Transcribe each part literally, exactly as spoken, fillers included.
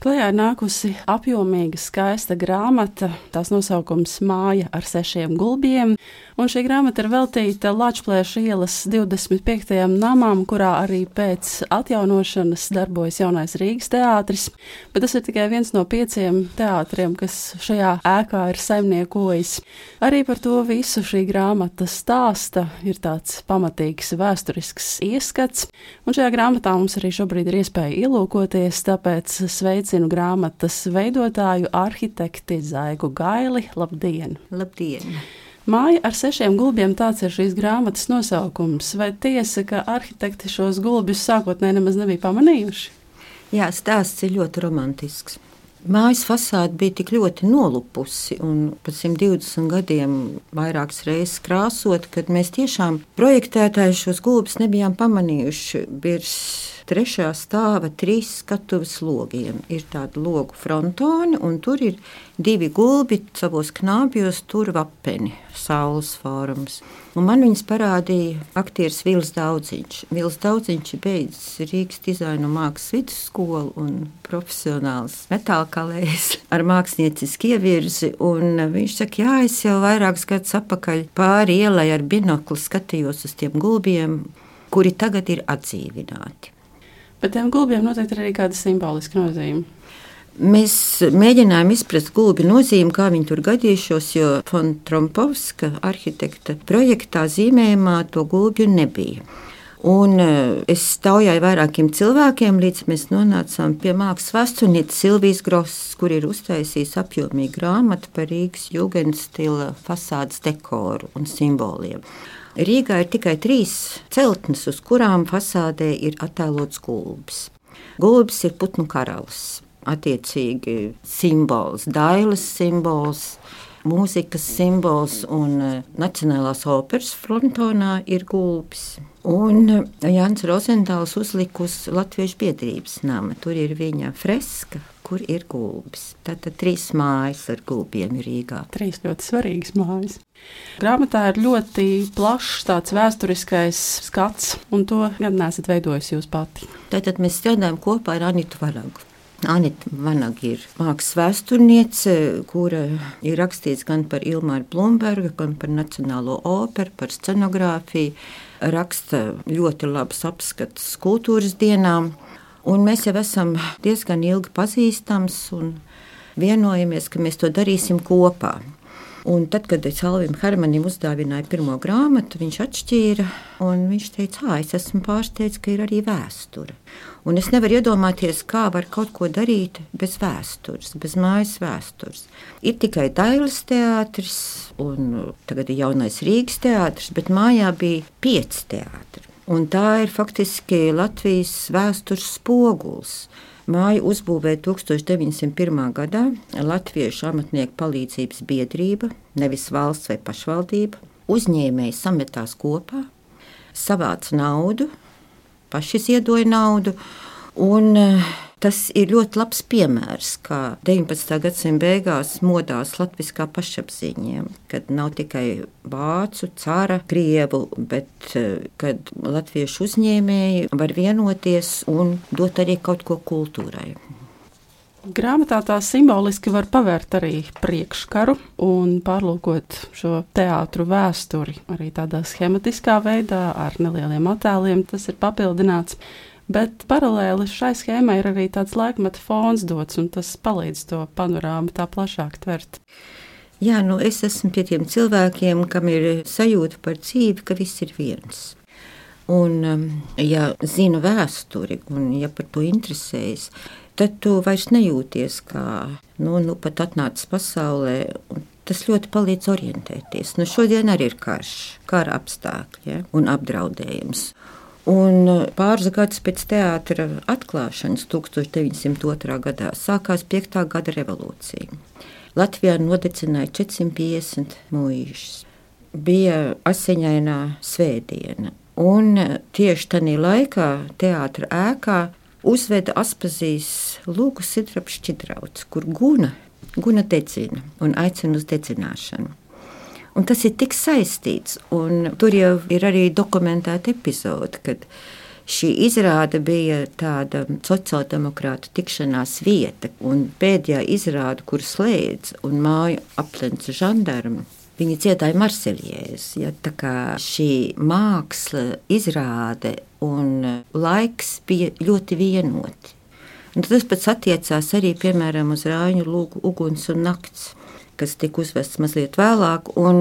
Klajā ir nākusi apjomīga, skaista grāmata, tās nosaukums Māja ar sešiem gulbiem, un šī grāmata ir veltīta Lāčplēša ielas divdesmit piektajam namam, kurā arī pēc atjaunošanas darbojas Jaunais Rīgas teātris, bet tas ir tikai viens no pieciem teātriem, kas šajā ēkā ir saimniekojis. Arī par to visu šī grāmata stāsta, ir tāds pamatīgs vēsturisks ieskats, un šajā grāmatā mums arī šobrīd ir iespēja ielūkoties, tāpēc sveicinu grāmatas veidotāju arhitekti Zaigu Gaili. Labdien! Labdien! Māja ar sešiem gulbiem, tāds ir šīs grāmatas nosaukums. Vai tiesa, ka arhitekti šos gulbjus sākotnēji nemaz nebija pamanījuši? Jā, stāsts ir ļoti romantisks. Mājas fasāde bija tik ļoti nolupusi un pēc simt divdesmit gadiem vairākas reizes krāsot, kad mēs tiešām projektētāji šos gulbus nebijām pamanījuši. Virs trešā stāva trīs skatuves logiem. Ir tādi logu frontoni, un tur ir divi gulbi savos knābjos, tur vapeni, saules formas. Un man viņas parādīja aktieris Vils Daudziņš. Vils Daudziņš ir beidzis Rīgas dizaina un mākslas vidusskolu un profesionāls metālkalējs ar māksliniecisku ievirzi. Un viņš saka, jā, es jau vairākus gadus atpakaļ pāri ielai ar binokli skatījos uz tiem gulbiem, kuri tagad ir atdzīvināti. Bet tiem gulbiem noteikti ir arī kāda simboliska nozīme. Mēs mēģinājām izprast gulbi nozīmi, kā viņi tur gadījušos, jo Fon Trompovska arhitekta projektā zīmējumā to gulbju nebija. Un es staujāju vairākiem cilvēkiem, līdz mēs nonācām pie mākslas vēsturnieces Silvijas Gross, kur ir uztaisījis apjomīgu grāmatu par Rīgas jugendstila fasādes dekoru un simboliem. Rīgā ir tikai trīs celtnes, uz kurām fasādē ir attēlots gulbis. Gulbis ir putnu karalis, attiecīgi simbols, dailes simbols, mūzikas simbols, un Nacionālās operas frontonā ir gulbis. Un Jānis Rozentāls uzlika uz Latviešu biedrības nama. Tur ir viņa freska, kur ir gulbis. Tātad trīs mājas ar gulbiem ir Rīgā. Trīs ļoti svarīgas mājas. Grāmatā ir ļoti plašs tāds vēsturiskais skats, un to gan neesat veidojis jūs pati. Tātad mēs strādājam kopā ar Anitu Vanagu. Anita Vanaga ir mākslas vēsturniece, kura ir rakstīts gan par Ilmāru Blumbergu, gan par Nacionālo operu, par scenogrāfiju. Raksta ļoti labs apskats kultūras dienām. Un mēs jau esam diezgan ilgi pazīstams un vienojamies, ka mēs to darīsim kopā. Un tad, kad es Alvim Hermanim uzdāvināju pirmo grāmatu, viņš atšķīra, un viņš teica, ā, es esmu pārsteidz, ka ir arī vēsture. Un es nevaru iedomāties, kā var kaut ko darīt bez vēstures, bez mājas vēstures. Ir tikai Dailes teātris, un tagad ir Jaunais Rīgas teātris, bet mājā bija pieci teātri. Un tā ir faktiski Latvijas vēstures spoguls. Māju uzbūvēja tūkstoš deviņi simt pirmā gadā Latviešu amatnieku palīdzības biedrība, nevis valsts vai pašvaldība. Uzņēmēji sametās kopā, savāca naudu, paši ziedoja naudu, un tas ir ļoti labs piemērs, kā deviņpadsmitā gadsimta beigās modās latviskā pašapziņa, kad nav tikai vācu, cara, krievu, bet kad latviešu uzņēmēji var vienoties un dot arī kaut ko kultūrai. Grāmatā tā simboliski var pavērt arī priekškaru un pārlūkot šo teātru vēsturi arī tādā schematiskā veidā ar nelieliem attēliem. Tas ir papildināts. Bet paralēli šai schēmai ir arī tāds laikmeta fons dots, un tas palīdz to panorāmu tā plašāk tvert. Jā, nu es esmu pie tiem cilvēkiem, kam ir sajūta par dzīvi, ka viss ir viens. Un, ja zina vēsturi un ja par to interesējas, tad tu vairs nejūties kā, nu, nu pat atnācis pasaulē, un tas ļoti palīdz orientēties. Nu, šodien arī ir karš, kara apstākļi, ja, un apdraudējums. Un pāris gadus pēc teātra atklāšanas tūkstoš deviņi simt otrā gadā sākās piektā gada revolūcija. Latvijā nodedzināja četrsimt piecdesmit mūžus. Bija asiņainā svētdiena. Un tieši tajā laikā teātra ēkā uzveda Aspazijas Lūgu Sidraba Šķidrauts, kur Guna, Guna dedzina un aicina uz dedzināšanu. Un tas ir tik saistīts, un tur jau ir arī dokumentēta epizode, kad Šī izrāde bija tāda sociāldemokrātu tikšanās vieta, un pēdējā izrāde, kur slēdz un māju aplenca žandarmi, viņi dziedāja Marseļiezi. Ja, tā kā šī māksla, izrāde un laiks bija ļoti vienoti. Un tas pats attiecās arī, piemēram, uz Rāņu lūgu Uguns un nakts, kas tika uzvests mazliet vēlāk, un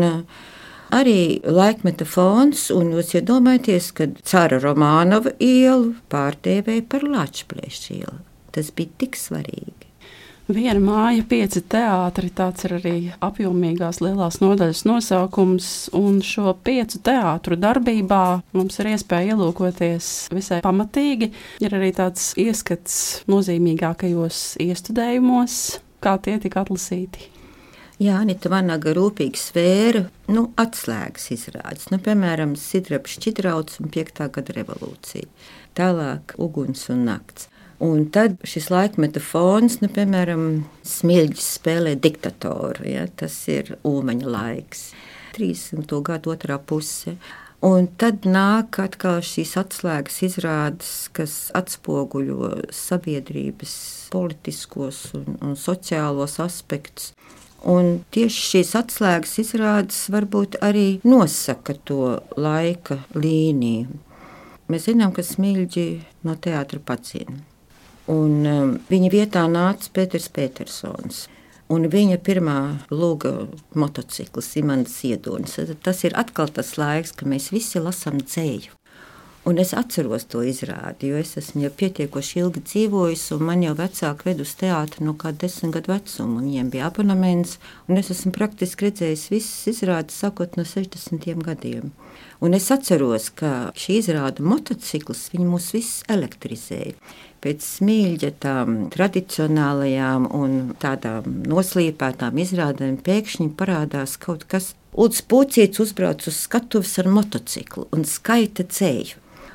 arī laikmeta fons, un jūs iedomājaties, kad Cara Romānova ielu pārdēvēja par Lāčplēša ielu. Tas bija tik svarīgi. Viena māja, pieci teātri, tāds ir arī apjomīgās lielās nodaļas nosaukums, un šo piecu teātru darbībā mums ir iespēja ielūkoties visai pamatīgi. Ir arī tāds ieskats nozīmīgākajos iestudējumos, kā tie tika atlasīti. Jā, Anita Vanaga rūpīgi svēra, nu, atslēgas izrādes, nu, piemēram, Sidraba Šķidrauts un piektā gada revolūcija. Tālāk Uguns un nakts. Un tad šis laikmeta fons, nu, piemēram, Smilģis spēlē diktatoru, ja, tas ir Ulmaņa laiks, trīsdesmito gadu otrā puse. Un tad nāk atkal šīs atslēgas izrādes, kas atspoguļo sabiedrības politiskos un, un sociālos aspektus. Un tieši šīs atslēgas izrādes varbūt arī nosaka to laika līniju. Mēs zinām, ka Smilģi no teātra padzina. Un um, viņa vietā nāca Pēters Petersons. Un viņa pirmā lūga motocikls, Imants Ziedonis. Tas ir atkal tas laiks, ka mēs visi lasām dzēju. Un es atceros to izrādi, jo es esmu jau pietiekoši ilgi dzīvojis, un man jau vecāki ved uz teātri no kāda desmit gadu vecuma, un viņiem bija abonements, un es esmu praktiski redzējis visas izrādes sākot no sešdesmitiem gadiem. Un es atceros, ka šī izrāda motocikls, viņi mūs visus elektrizēja. Pēc Smilģa tām tradicionālajām un tādām noslīpētām izrādēm pēkšņi parādās kaut kas. Ulds Pūcīts uzbrauc uz skatuves ar motociklu un skaita dzēju.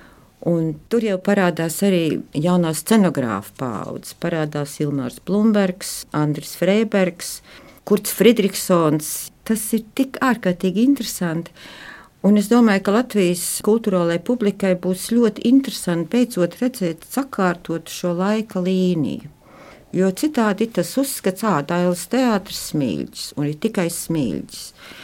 Un tur jau parādās arī jaunā scenogrāfa paudze. Parādās Ilmārs Blumbergs, Andris Freibergs, Kurts Fridriksons. Tas ir tik ārkārtīgi interesanti. Un es domāju, ka Latvijas kultūrālajai publikai būs ļoti interesanti beidzot redzēt sakārtot šo laika līniju. Jo citādi tas uzskats, ā, Dailes teātris Smilģis, un ir tikai Smilģis.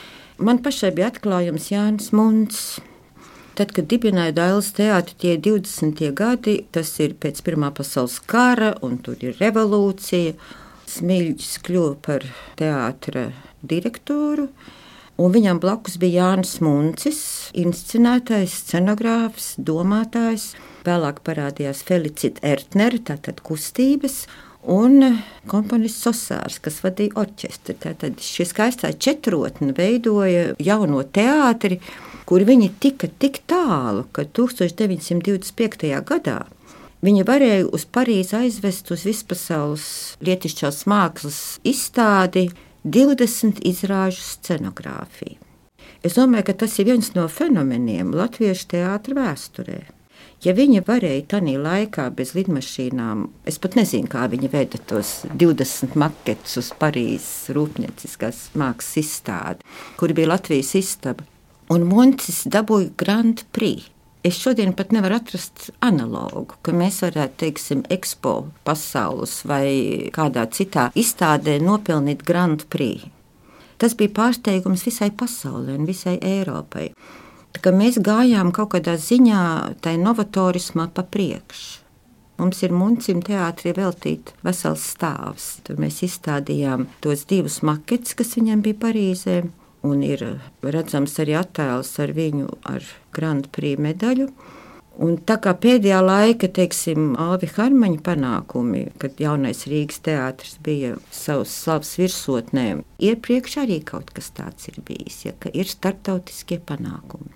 Man pašai bija atklājums Jānis Munds. Tad, kad dibināja Dailes teātri tie divdesmitie gadi, tas ir pēc Pirmā pasaules kara, un tur ir revolūcija. Smilģis kļuva par teātra direktoru, un viņam blakus bija Jānis Muncis, inscenētājs, scenogrāfs, domātājs. Vēlāk parādījās Felicita Ertnere, tātad kustības, un komponists Sosārs, kas vadīja orķestri. Tātad šī skaistā četrotne veidoja jauno teātri, kur viņi tika tik tālu, ka tūkstoš deviņsimt divdesmit piektajā gadā viņi varēja uz Parīzi aizvest uz vispasaules lietišķās mākslas izstādi divdesmit izrāžu scenogrāfiju. Es domāju, ka tas ir viens no fenomeniem latviešu teātra vēsturē. Ja viņi varēja tanī laikā bez lidmašīnām, es pat nezinu, kā viņi veda tos divdesmit maketus uz Parīzes rūpnieciskās mākslas izstādi, kur bija Latvijas istaba. Un Muncis dabūja Grand Prix. Es šodien pat nevaru atrast analogu, ka mēs varētu, teiksim, Expo pasaules vai kādā citā izstādē nopelnīt Grand Prix. Tas bija pārsteigums visai pasaulē un visai Eiropai. Tā kā mēs gājām kaut kādā ziņā tai novatorismā pa priekšu. Mums ir Muncim teātrī veltīt vesels stāvs. Tur mēs izstādījām tos divus maketus, kas viņam bija Parīzē. Un ir redzams arī attēls ar viņu ar Grand Prix medaļu. Un tā kā pēdējā laika, teiksim, Alvi Harmaņa panākumi, kad jaunais Rīgas teātris bija savs slavas virsotnē, iepriekš arī kaut kas tāds ir bijis, ja, ka ir starptautiskie panākumi.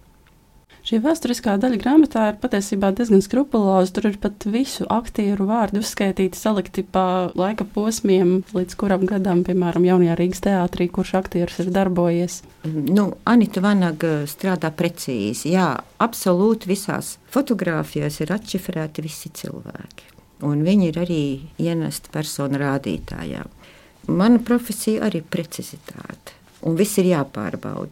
Šī vēsturiskā daļa grāmatā ir patiesībā diezgan skrupuloza. Tur ir pat visu aktieru vārdu uzskaitīti, salikti pa laika posmiem, līdz kuram gadam, piemēram, jaunajā Rīgas teātrī, kurš aktieris ir darbojies. Nu, Anita Vanaga strādā precīzi. Jā, absolūti visās fotogrāfijās ir atšifrēti visi cilvēki. Un viņi ir arī ienesti personu rādītājā. Mana profesija arī precizitāte. Un viss ir jāpārbauda.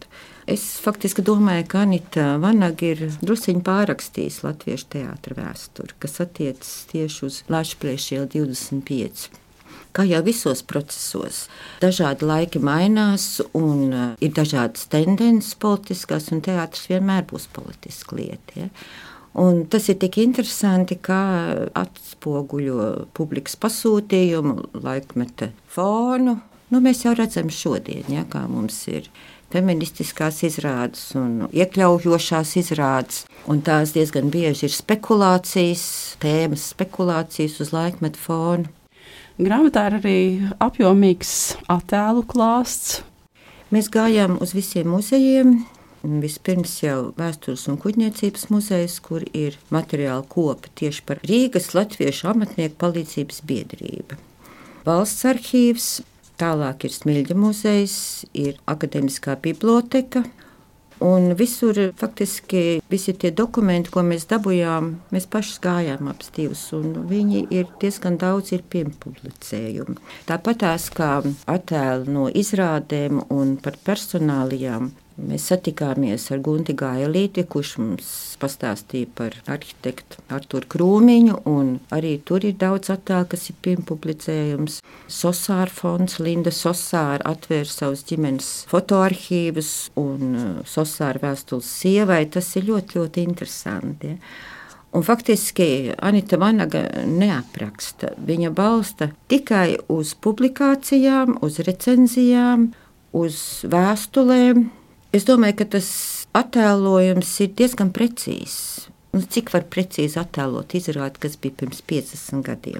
Es faktiski domāju, ka Anita Vanaga ir drusciņi pārrakstījis latviešu teātra vēsturi, kas attiecas tieši uz Latvijas ielu divdesmit pieci. Kā jau visos procesos, dažādi laiki mainās un ir dažādas tendences politiskās, un teātris vienmēr būs politiska lieta. Ja? Un tas ir tik interesanti, kā atspoguļo publikas pasūtījumu, laikmeta fonu. Nu, mēs jau redzam šodien, ja, kā mums ir feministiskās izrādes un iekļaujošās izrādes. Un tās diezgan bieži ir spekulācijas, tēmas spekulācijas uz laikmeta fonu. Grāmatā ir arī apjomīgs attēlu klāsts. Mēs gājām uz visiem muzejiem. Vispirms jau Vēstures un kuģniecības muzejs, kur ir materiāla kopa tieši par Rīgas latviešu amatnieku palīdzības biedrību. Valsts arhīvs, tālāk ir Smiļģa muzejs, ir akademiskā biblioteka. Un visur faktiski visi tie dokumenti, ko mēs dabujām, mēs paši gājām apstīvus, un viņi ir diezgan daudz ir pirmpublicējumi. Tāpat tās kā attēli no izrādēm un par personālijām. Mēs satikāmies ar Gunti Gailīti, kurš mums pastāstīja par arhitektu Arturu Krūmiņu, un arī tur ir daudz attēlu, kas ir pirmpublicējums. Sosāra fonds, Linda Sosāra atvēra savus ģimenes fotoarhīvus, un Sosāra vēstules sievai. Tas ir ļoti, ļoti interesanti. Ja? Un faktiski Anita Vanaga neapraksta. Viņa balsta tikai uz publikācijām, uz recenzijām, uz vēstulēm. Es domāju, ka tas attēlojums ir diezgan precīzs. Nu, cik var precīzi attēlot izrādi, kas bija pirms piecdesmit gadiem.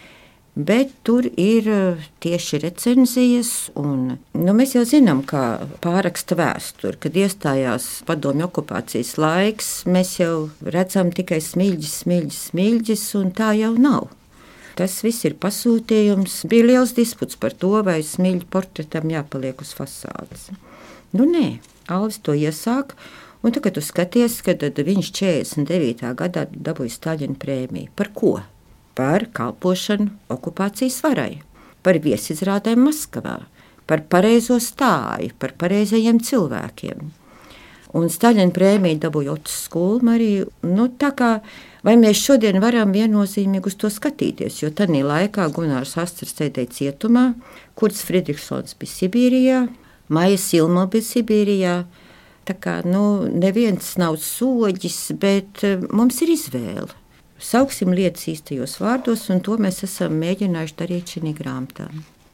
Bet tur ir tieši recenzijas, un nu, mēs jau zinām, kā pārraksta vēsturi. Kad iestājās padomju okupācijas laiks, mēs jau redzam tikai smiļģis, smiļģis, smiļģis, un tā jau nav. Tas viss ir pasūtījums. Bija liels disputs par to, vai smiļģu portretam jāpaliek uz fasādes. Nu, nē. Alvis to iesāk, un tagad tu skaties, ka viņš četrdesmit devītā gadā dabūja Staļina prēmiju. Par ko? Par kalpošanu okupācijas varai, par viesizrādēm Maskavā, par pareizo stāju, par pareizajiem cilvēkiem. Un Staļina prēmiju dabūja Otis Skulma arī. Nu, tā kā, vai mēs šodien varam viennozīmīgi uz to skatīties, jo tanī laikā Gunārs Asters sēdēja cietumā, Kurts Fridriksons bija Sibīrijā, Maija Silma bija Sibīrijā. Tā kā nu, neviens nav soģis, bet mums ir izvēle. Sauksim lietas īstajos vārdos, un to mēs esam mēģinājuši darīt šī grāmatā.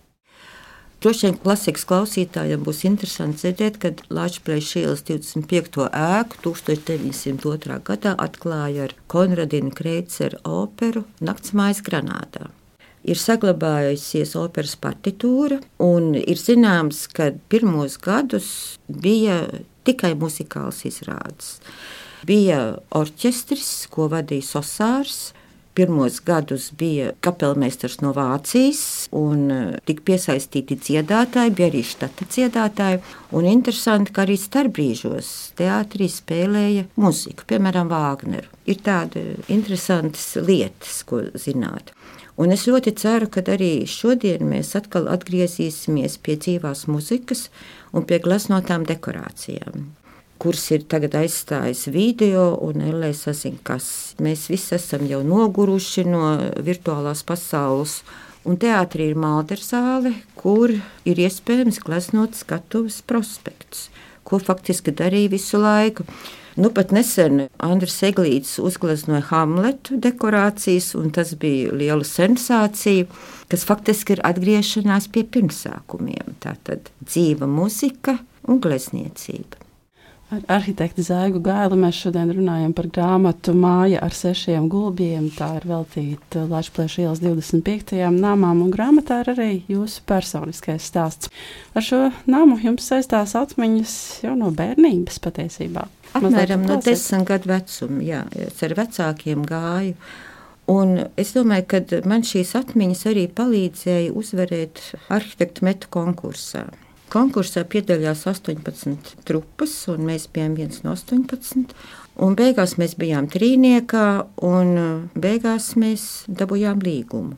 Droši vien klasikas klausītājiem būs interesanti dzirdēt, kad Latvijas ielas divdesmit piekto ēku tūkstoš deviņsimt otrā gadā atklāja ar Konradina Kreicera operu Naktsmājas Granādā. Ir saglabājusies operas partitūra, un ir zināms, ka pirmos gadus bija tikai muzikāls izrādes. Bija orķestris, ko vadīja Sosārs. Pirmos gadus bija kapelmeistars no Vācijas, un tika piesaistīti dziedātāji, bija arī štata dziedātāji. Un interesanti, ka arī starpbrīžos teātrī spēlēja muziku, piemēram, Vāgneru. Ir tādi interesantas lietas, ko zināt. Un es ļoti ceru, ka arī šodien mēs atkal atgriezīsimies pie dzīvās muzikas un pie gleznotām dekorācijām, kuras ir tagad aizstājis video un L E sazinkas. Mēs visi esam jau noguruši no virtuālās pasaules, un teātrī ir Malderzāle, kur ir iespējams gleznot skatuves prospektus, ko faktiski darīja visu laiku. Nu, pat nesen Andris Eglītis uzgleznoja Hamletu dekorācijas, un tas bija liela sensācija, kas faktiski ir atgriešanās pie pirmsākumiem. Tātad dzīva muzika un glezniecība. Ar arhitektu Zaigu Gailu mēs šodien runājam par grāmatu Māja ar sešiem gulbjiem. Tā ir veltīta Latvijas ielas divdesmit piektajām namām, un grāmatā ir arī jūsu personiskais stāsts. Ar šo namu jums saistās atmiņas jau no bērnības patiesībā. Apmēram no desmit gadu vecuma, jā, es ar vecākiem gāju. Un es domāju, ka man šīs atmiņas arī palīdzēja uzvarēt arhitektu metu konkursā. Konkursā piedalījās astoņpadsmit trupas, un mēs bijām viens no astoņpadsmit. Un beigās mēs bijām trīniekā, un beigās mēs dabūjām līgumu.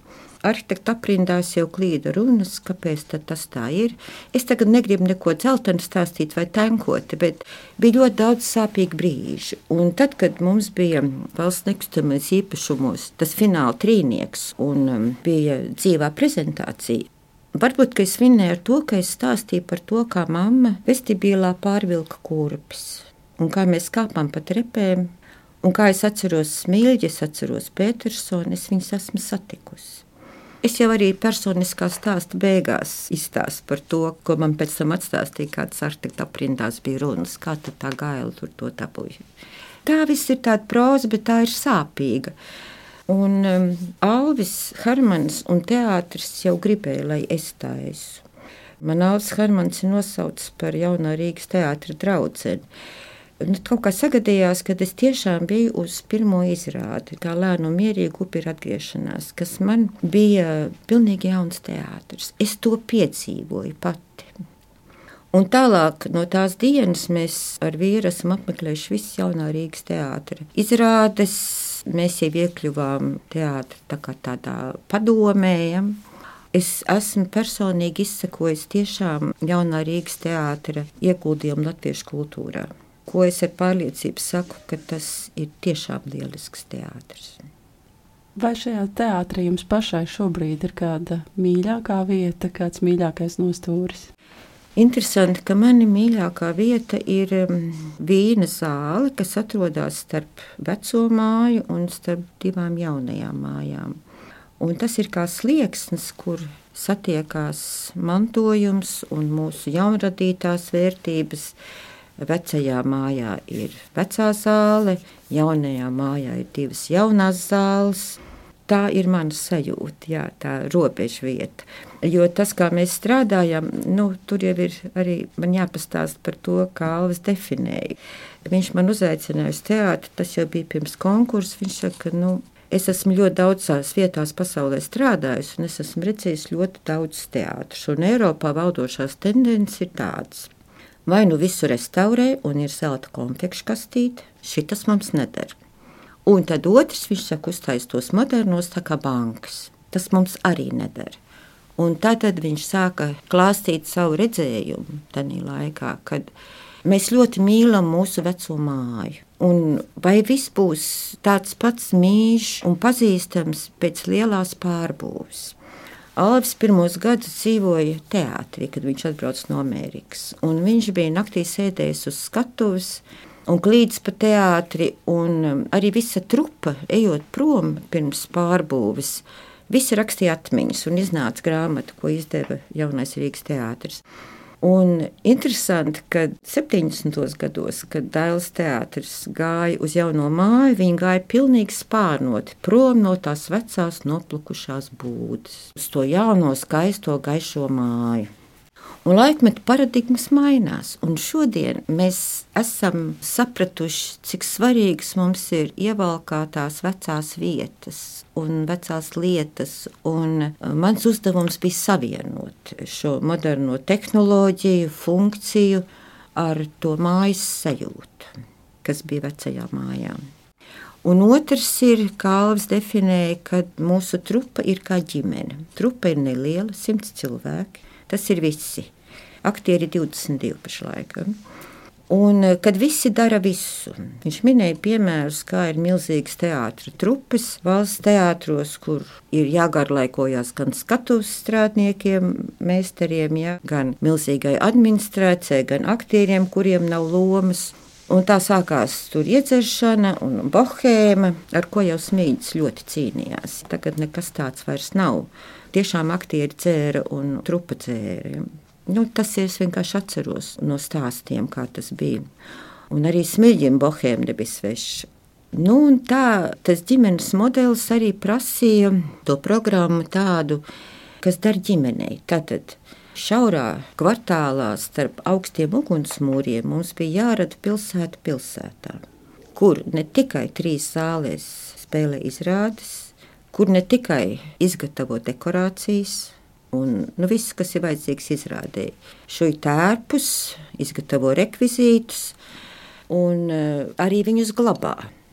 arhitekta aprindās jau klīda runas, kāpēc tas tā ir. Es tagad negribu neko dzeltenu stāstīt vai tenkoti, bet bija ļoti daudz sāpīgu brīžu. Un tad, kad mums bija valsts nekustamais īpašumos tas fināla trīnieks un um, bija dzīvā prezentācija, varbūt, ka es vinēju ar to, ka es stāstīju par to, kā mamma vestibilā pārvilka kurpes un kā mēs kāpām pa trepēm. Un kā es atceros Smilģi, es atceros Petersoni, es viņus esmu satikusi. Es jau arī personiskā stāsta beigās izstāstu par to, ko man pēc tam atstāstīja, kādas arhitekta aprindās bija runas, kā tad tā gaila tur to dabūja. Tā viss ir tāda proza, bet tā ir sāpīga. Un um, Alvis Hermans un teātris jau gribēja, lai es tā esmu. Man Alvis Hermans ir nosaucis par jaunā Rīgas teātra draudzeni. Nu, kaut kā sagadījās, kad es tiešām biju uz pirmo izrādi. Tā lēna un mierīga upe ir atgriešanās, kas man bija pilnīgi jauns teātris. Es to piedzīvoju pati. Un tālāk no tās dienas mēs ar vīru esam apmeklējuši visu jaunā Rīgas teātra izrādes. Mēs jau iekļuvām teātra tā kā tādā padomējam. Es esmu personīgi izsekojis tiešām jaunā Rīgas teātra ieguldījumu latviešu kultūrā. Ko es ar pārliecību saku, ka tas ir tiešām lielisks teātris. Vai šajā teātrī jums pašai šobrīd ir kāda mīļākā vieta, kāds mīļākais nostūris? Interesanti, ka mani mīļākā vieta ir Vīna zāle, kas atrodas starp veco māju un starp divām jaunajām mājām. Un tas ir kā slieksnis, kur satiekās mantojums un mūsu jaunradītās vērtības. Vecajā mājā ir vecā zāle, jaunajā mājā ir divas jaunās zāles. Tā ir mana sajūta, jā, tā robeža vieta. Jo tas, kā mēs strādājam, nu, tur jau ir arī man jāpastāst par to, kā Alvis definēja. Viņš man uzaicināja uz teātri, tas jau bija pirms konkursa. Viņš saka, nu, es esmu ļoti daudzās vietās pasaulē strādājis, un es esmu redzējis ļoti daudz teātrus. Un Eiropā valdošās tendences ir tādas. Vai nu visu restaurē un ir zelta konfekšu kastīte, šitas mums nedara. Un tad otrs, viņš saka, uztais tos modernos tā kā bankas. Tas mums arī nedara. Un tad viņš sāka klāstīt savu redzējumu tanī laikā, kad mēs ļoti mīlam mūsu veco māju. Un vai viss būs tāds pats mīļš un pazīstams pēc lielās pārbūves? Alvis pirmos gadus dzīvoja teātrī, kad viņš atbrauca no Amerikas. Un viņš bija naktī sēdējis uz skatuves un klīdis pa teātri. Un arī visa trupa, ejot prom pirms pārbūves, visi rakstīja atmiņas un iznāca grāmata, ko izdeva jaunais Rīgas teātris. Un interesanti, ka septiņdesmitos gados, kad Dailes teātris gāja uz jauno māju, viņi gāja pilnīgi spārnoti prom no tās vecās noplukušās būdas, uz to jauno, skaisto, gaišo māju. Un laikmeta paradigmas mainās, un šodien mēs esam sapratuši, cik svarīgas mums ir ievalkātās vecās vietas un vecās lietas, un mans uzdevums bija savienot šo moderno tehnoloģiju, funkciju ar to mājas sajūtu, kas bija vecajā mājā. Un otrs ir, kā Alvis definēja, ka mūsu trupa ir kā ģimene. Trupa ir neliela, simts cilvēki. Tas ir visi. Aktieri divdesmit divi pašlaik. Un kad visi dara visu. Viņš minēja piemērus, kā ir milzīgas teātra trupas valsts teātros, kur ir jāgarlaikojas gan skatuves strādniekiem, meistariem, ja, gan milzīgai administrācijai, gan aktieriem, kuriem nav lomas. Un tā sākās tur iedzeršana un bohēma, ar ko jau Smīģis ļoti cīnījās. Tagad nekas tāds vairs nav. Tiešām aktieri dzēra un trupa dzēra. Nu, tas es vienkārši atceros no stāstiem, kā tas bija. Un arī Smīģim bohēma nebija sveša. Nu, un tā, tas ģimenes modelis arī prasīja to programmu tādu, kas dar ģimenei. Tātad šaurā kvartālā starp augstiem ugunsmūriem mums bija jārada pilsēta pilsētā, kur ne tikai trīs zālēs spēlē izrādes, kur ne tikai izgatavo dekorācijas un nu, viss, kas ir vajadzīgs izrādē. Šoju tērpus, izgatavo rekvizītus un uh, arī viņus glabā.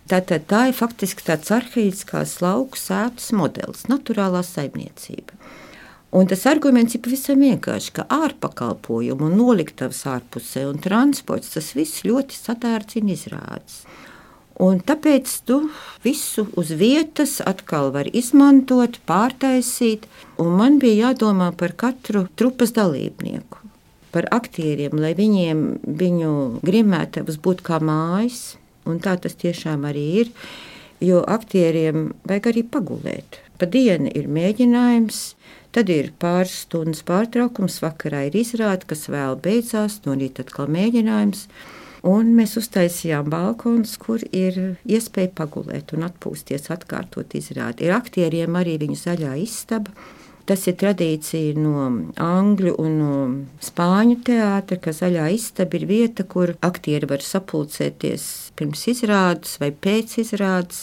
Tātad tā ir faktiski tāds arhaiskās lauku sētas modelis, naturālā saimniecība. Un tas arguments ir pavisam vienkārši, ka ārpakalpojumu un noliktavas ārpusē un transports, tas viss ļoti sadārdzina izrādes. Un tāpēc tu visu uz vietas atkal var izmantot, pārtaisīt, un man bija jādomā par katru trupas dalībnieku, par aktieriem, lai viņiem viņu grimētavas būtu kā mājas, un tā tas tiešām arī ir, jo aktieriem vajag arī pagulēt. Pa dienu ir mēģinājums, tad ir pāris stundas pārtraukums, vakarā ir izrāde, kas vēl beidzās, no rīta atkal mēģinājums. Un mēs uztaisījām balkonus, kur ir iespēja pagulēt un atpūsties, atkārtot izrādi. Ir aktieriem arī viņu zaļā istaba. Tas ir tradīcija no angļu un no spāņu teātra, ka zaļā istaba ir vieta, kur aktieri var sapulcēties pirms izrādes vai pēc izrādes.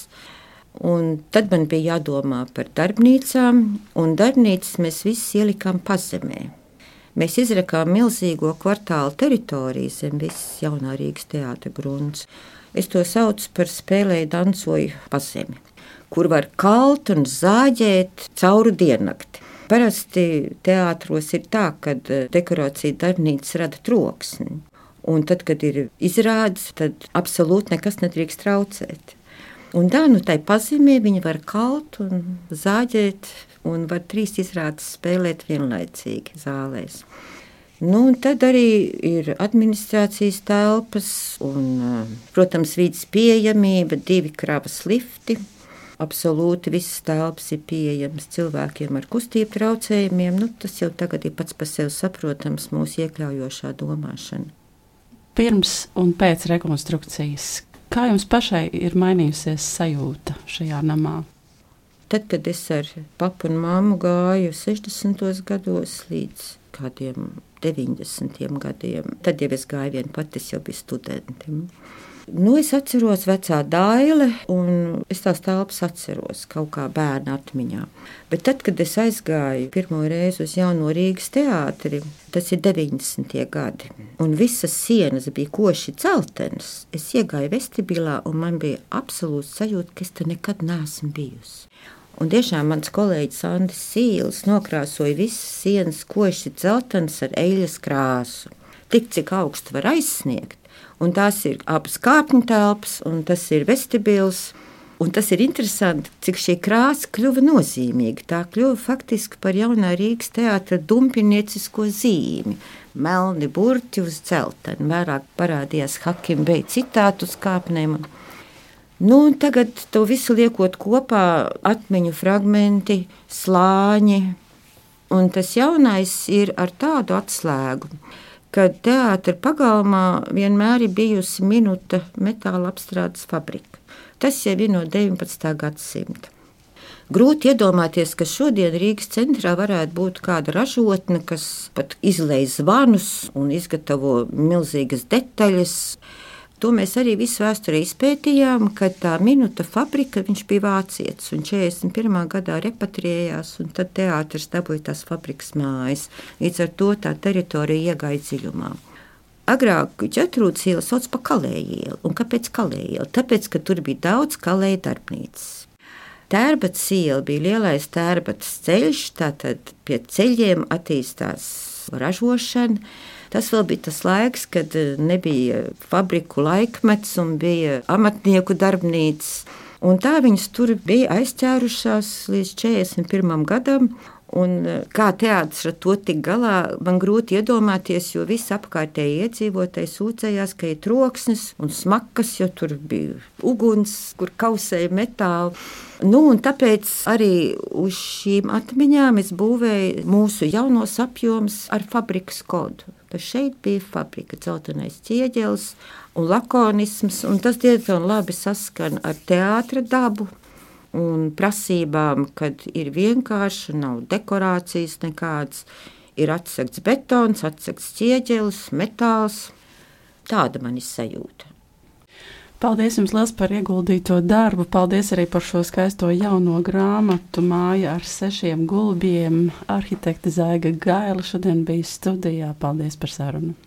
Un tad man bija jādomā par darbnīcām, un darbnīcas mēs visi ielikām pazemē. Mēs izrakām milzīgo kvartālu teritoriju zem visas jaunā Rīgas teātra grunts. Es to saucu par spēlēju dancoju pazemi, kur var kalt un zāģēt cauru diennakti. Parasti teātros ir tā, ka dekorācija darbnīcas rada troksni, un tad, kad ir izrādes, tad absolūti nekas nedrīkst traucēt. Un tā, nu, tai pazemē viņi var kalt un zāģēt, un var trīs izrādes spēlēt vienlaicīgi zālēs. Nu, un tad arī ir administrācijas telpas un, protams, vides pieejamība, divi kravas lifti. Absolūti visas telpas ir pieejamas cilvēkiem ar kustību traucējumiem. Nu, tas jau tagad ir pats par sevi saprotams mūsu iekļaujošā domāšana. Pirms un pēc rekonstrukcijas. Kā jums pašai ir mainījusies sajūta šajā namā? Tad, kad es ar papu un mammu gāju sešdesmitos gados līdz kādiem deviņdesmitiem gadiem, tad jau es gāju vien pati, es jau biju studenti. Nu, es atceros vecā Daile, un es tās telpas atceros kaut kā bērna atmiņā. Bet tad, kad es aizgāju pirmo reizi uz jauno Rīgas teātri, tas ir deviņdesmitie gadi, un visas sienas bija koši celtenas, es iegāju vestibilā, un man bija absolūts sajūta, ka es te nekad neesmu bijusi. Un tiešām mans kolēģis Andris Sīls nokrāsoja visas sienas koši celtenas ar eļļas krāsu, tik cik augstu var aizsniegt. Un tās ir abas kāpņu telpas, un tas ir vestibils. Un tas ir interesanti, cik šī krāsa kļuva nozīmīga. Tā kļuva faktiski par jaunā Rīgas teātra dumpiniecisko zīmi. Melni burti uz dzelteni, vairāk parādījās Hakim Bey citātu uz kāpnēm. Nu, un tagad to visu liekot kopā, atmiņu fragmenti, slāņi. Un tas jaunais ir ar tādu atslēgu, kad teātra pagalmā vienmēr ir bijusi Minuta metāla apstrādes fabrika. Tas jau ir no deviņpadsmitā gadsimta. Grūti iedomāties, ka šodien Rīgas centrā varētu būt kāda ražotne, kas pat izlej zvanus un izgatavo milzīgas detaļas. To mēs arī visu vēsturē izpētījām, kad tā Minuta fabrika, viņš bija vācietis un četrdesmit pirmā gadā repatriējās, un tad teātris dabūja tās fabrikas mājas. Līdz ar to tā teritorija iegāja dziļumā. Agrāk Ģetrūdes ielu sauc par Kalēju ielu. Un kāpēc Kalēju ielu? Tāpēc, ka tur bija daudz kalēju darbnīcas. Tērbatas iela bija lielais Tērbatas ceļš, tātad pie ceļiem attīstās ražošana. Tas vēl bija tas laiks, kad nebija fabriku laikmets un bija amatnieku darbnīcas. Un tā viņas tur bija aizķērušās līdz četrdesmit pirmajam gadam. Un kā teātris ar to tik galā, man grūti iedomāties, jo visi apkārtēji iedzīvotāji sūdzējās, ka ir troksnis un smakas, jo tur bija uguns, kur kausēja metālu. Nu, un tāpēc arī uz šīm atmiņām es būvēju mūsu jaunos apjomus ar fabrikas kodu. Tas šeit bija fabrika, dzeltenais ķieģelis un lakonisms, un tas diezgan labi saskan ar teātra dabu. Un prasībām, kad ir vienkārši, nav dekorācijas nekādas, ir atsegts betons, atsegts ķieģelis, metāls. Tāda man ir sajūta. Paldies jums liels par ieguldīto darbu. Paldies arī par šo skaisto jauno grāmatu Māja ar sešiem gulbiem. Arhitekte Zaiga Gaila šodien bija studijā. Paldies par sarunu.